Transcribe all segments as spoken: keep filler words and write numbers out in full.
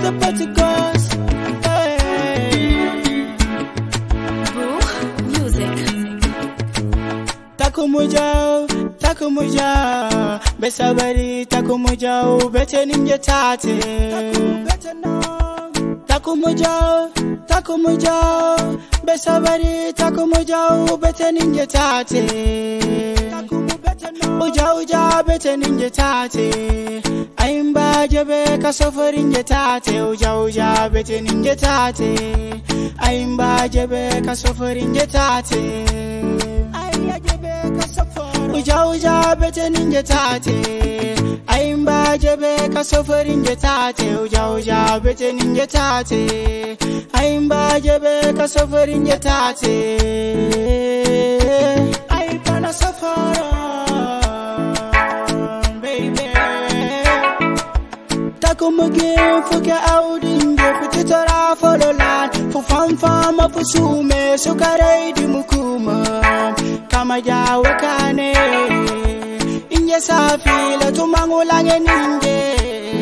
the petty girls. Takumujao, takumujao, besabari takumujao, bete ninge tate. Takumujao, takumujao, besabari takumujao, bete ninge tate. Uja uja bete ninge tate. Aimba jebe kasofari ninge tate. Uja uja bete ninge tate. Aimba jebe kasofari ninge tate. Uja uja bete ninge tate. Aimba jebe kasofari ninge tate. Uja uja bete ninge tate. Aimba jebe kasofari ninge tate. Aipana safara baby. Takumage fuke audinge kutitara fololan. Fufam fama fusume sukarai di mukuma. Kama jawe kane inje safila tumangulange ninge.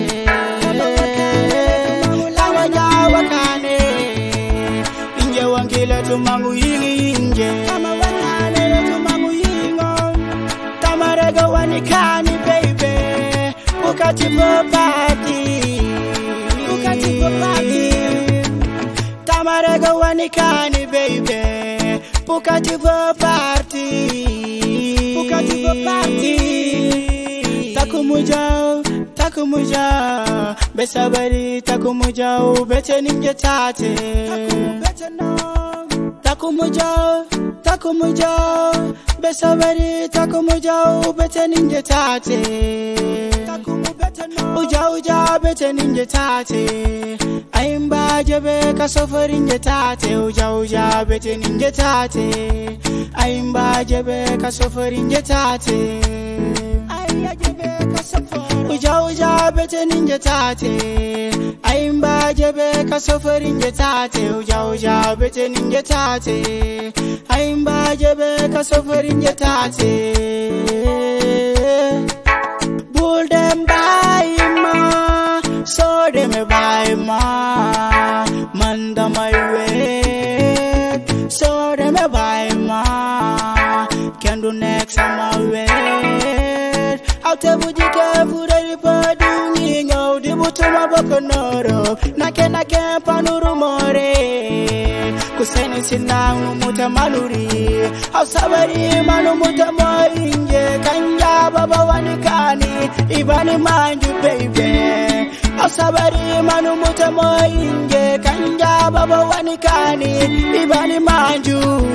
Kama jawe kane inje wangila tumangu inje. Kama wakane tumangu ingo. Kama rega wanikani baby. Ukati popati Ukati popati Kama rega wanikani baby. Pukati party, Pukati party. Takumujao, takumujao, besabari takumujao, bete ninge tate. Takumujao, takumujao, besabari takumujao, bete ninge tate. Uja uja bete ninge tate. Aimba jebe kasofari ninge tate. Uja uja bete ninge tate. Aimba jebe kasofari ninge tate. Uja uja bete ninge tate. Aimba jebe kasofari ninge tate. Uja uja bete ninge tate. Aimba jebe kasofari ninge tate. Bull them by ma, so them by ma. Manda my way, so them by ma. Can do next on my way. I'll tell you careful everybody doing out the bottom of a canoro. Nake nake panuru more. Kuseni sina muta maluri. Ausabari manu muta moinje. Kanja baba wanikani. Ibani manju baby. Ausabari manu muta moinje. Kanja baba wanikani. Ibani manju.